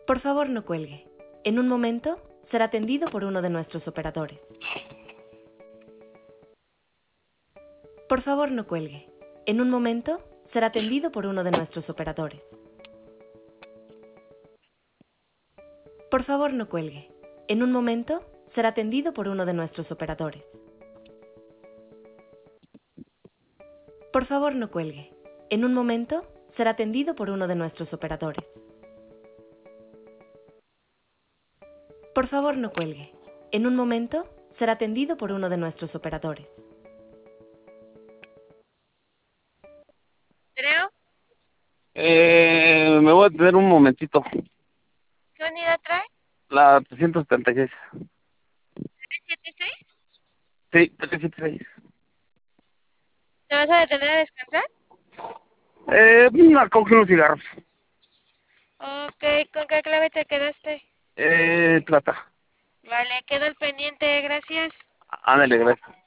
Por favor, no cuelgue. En un momento será atendido por uno de nuestros operadores. Por favor, no cuelgue. En un momento será atendido por uno de nuestros operadores. Por favor, no cuelgue. En un momento será atendido por uno de nuestros operadores. Por favor, no cuelgue. En un momento será atendido por uno de nuestros operadores. Por favor, no cuelgue. En un momento será atendido por uno de nuestros operadores. Creo. Me voy a tener un momentito. ¿Qué unidad trae? La 376. ¿376? Sí, 376. ¿Te vas a detener a descansar? Cogí unos cigarros. Ok, ¿con qué clave te quedaste? Trata. Vale, quedo al pendiente, gracias. Ándale, gracias.